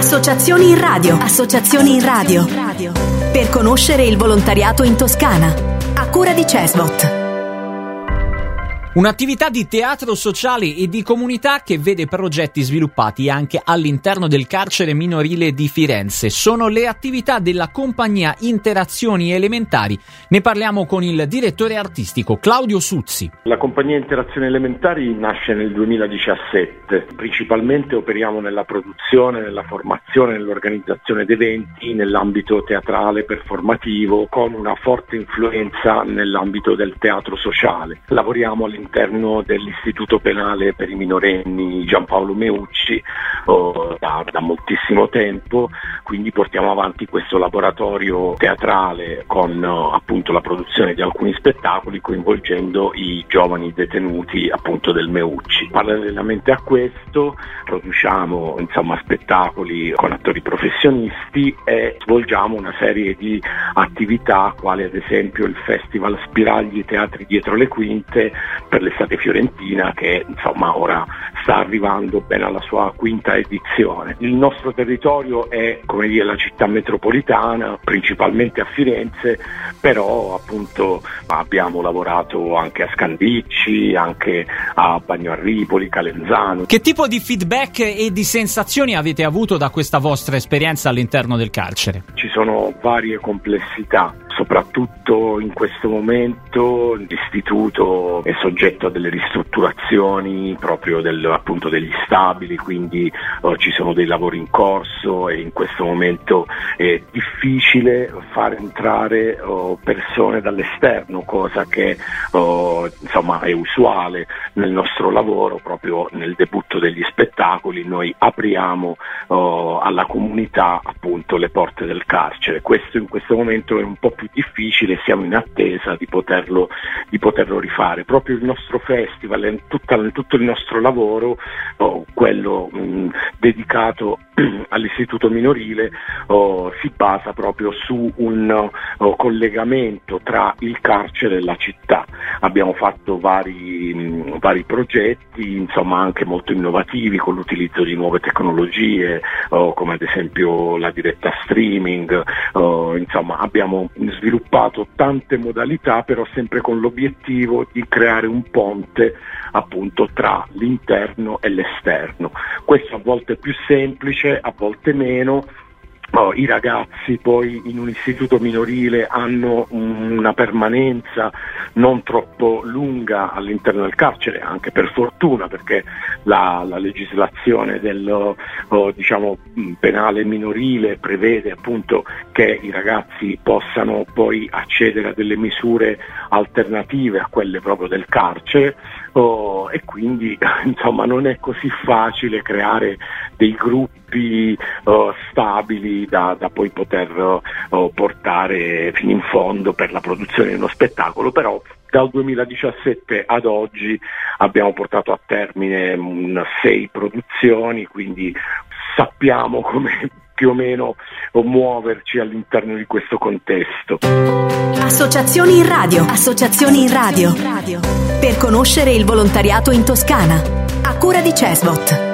Associazioni in radio. Associazioni in radio. Per conoscere il volontariato in Toscana. A cura di CESVOT. Un'attività di teatro sociale e di comunità che vede progetti sviluppati anche all'interno del carcere minorile di Firenze. Sono le attività della compagnia Interazioni Elementari. Ne parliamo con il direttore artistico Claudio Suzzi. La compagnia Interazioni Elementari nasce nel 2017. Principalmente operiamo nella produzione, nella formazione, nell'organizzazione di eventi nell'ambito teatrale performativo, con una forte influenza nell'ambito del teatro sociale. Lavoriamo all'interno dell'Istituto Penale per i minorenni Giampaolo Meucci da moltissimo tempo, quindi portiamo avanti questo laboratorio teatrale con appunto la produzione di alcuni spettacoli coinvolgendo i giovani detenuti appunto del Meucci. Parallelamente a questo produciamo spettacoli con attori professionisti e svolgiamo una serie di attività quali ad esempio il Festival Spiragli Teatri Dietro le Quinte per l'estate fiorentina, che ora sta arrivando bene alla sua quinta edizione. Il nostro territorio è la città metropolitana, principalmente a Firenze, però appunto abbiamo lavorato anche a Scandicci, anche a Bagno a Ripoli, Calenzano. Che tipo di feedback e di sensazioni avete avuto da questa vostra esperienza all'interno del carcere? Ci sono varie complessità. Soprattutto in questo momento l'istituto è soggetto a delle ristrutturazioni proprio degli stabili, quindi ci sono dei lavori in corso e in questo momento è difficile far entrare persone dall'esterno, cosa che è usuale nel nostro lavoro. Proprio nel debutto degli spettacoli noi apriamo alla comunità appunto le porte del carcere. Questo in questo momento è un po' più difficile, siamo in attesa di poterlo rifare. Proprio il nostro festival, tutto il nostro lavoro, quello dedicato all'istituto minorile, si basa proprio su un collegamento tra il carcere e la città. Abbiamo fatto vari progetti, anche molto innovativi, con l'utilizzo di nuove tecnologie, come ad esempio la diretta streaming. Abbiamo sviluppato tante modalità, però sempre con l'obiettivo di creare un ponte appunto tra l'interno e l'esterno. Questo a volte è più semplice, a volte meno. I ragazzi poi in un istituto minorile hanno una permanenza non troppo lunga all'interno del carcere, anche per fortuna, perché la legislazione del penale minorile prevede appunto che i ragazzi possano poi accedere a delle misure alternative a quelle proprio del carcere, e quindi non è così facile creare dei gruppi stabili da poi poter portare fino in fondo per la produzione di uno spettacolo. Però dal 2017 ad oggi abbiamo portato a termine 6 produzioni, quindi sappiamo come più o meno muoverci all'interno di questo contesto. Associazioni in radio. Associazioni in radio. Per conoscere il volontariato in Toscana. A cura di CESVOT.